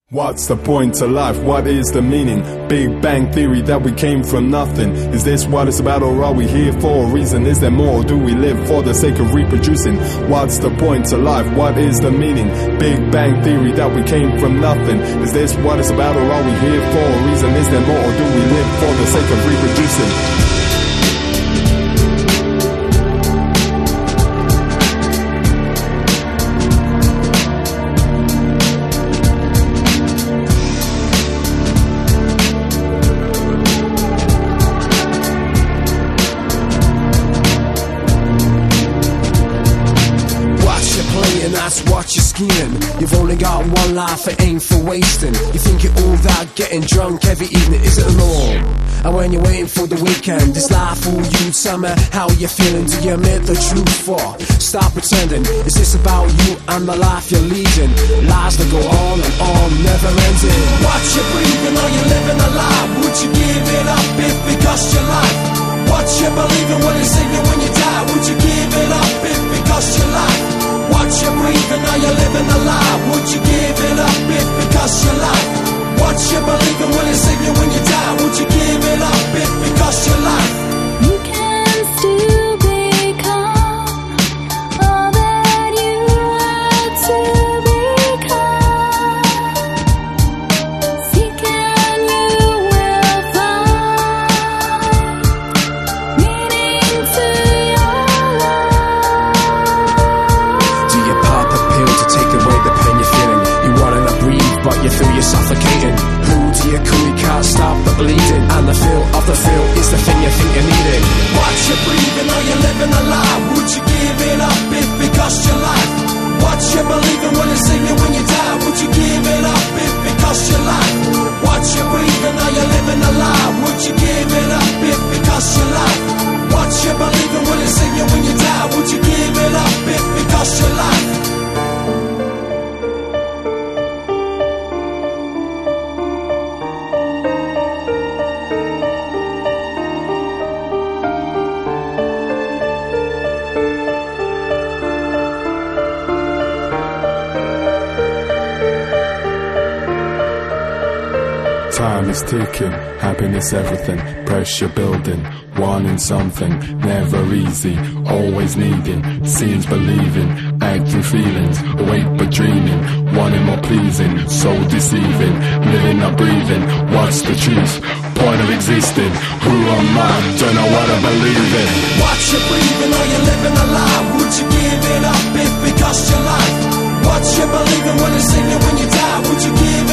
What's the point to life? What is the meaning? Big Bang Theory that we came from nothing. Is this what it's about, or are we here for a reason? Is there more, or do we live for the sake of reproducing? What's the point to life? What is the meaning? Big Bang Theory that we came from nothing. Is this what it's about, or are we here for a reason? Is there more, or do we live for the sake of reproducing? That's what you're scheming. You've only got one life, it ain't for wasting. You think you're all that, getting drunk every evening isn't the norm. And when you're waiting for the weekend, this life fool you. Tell me how you're feeling, do you admit the truth for? Stop pretending, is this about you and the life you're leading? Lies that go on and on, never ending. What you breathing, are you living a lie? Would you give it up if it cost your life? What you believing, will it save you when you die? Would you give it up if it cost your life? What you breathing, are you living a lie? Would you give it up if it cost your life? What you believing, will it save you when you die? Would you give it up if it cost your life? You can still become all that you had to become. Seek and you will find meaning to your life. Do you pop a pill to take away the pain you're feeling? You wanna breathe, but you feel you're suffocating. Who do you call? You can't stop the bleeding, and the feel of the feel is the thing you think you're needing. What you breathing, are you living a lie? Would you give it up if it cost your life? What you believing, will it save you when you die? Would you give it up if it cost your life? What you breathing, are you living a lie? Would you give it up if it cost your life? What you believing, will it save you when you die? Would you give it up if it cost your life? Time is ticking, happiness everything, pressure building, wanting something, never easy, always needing, seems believing, acting feelings, awake but dreaming, wanting more pleasing, so deceiving, living not breathing, what's the truth, point of existing, who am I, don't know what I believe in. What you breathing, are you living a lie? Would you give it up if it cost your life? What you believing, will it save you when you die? Would you give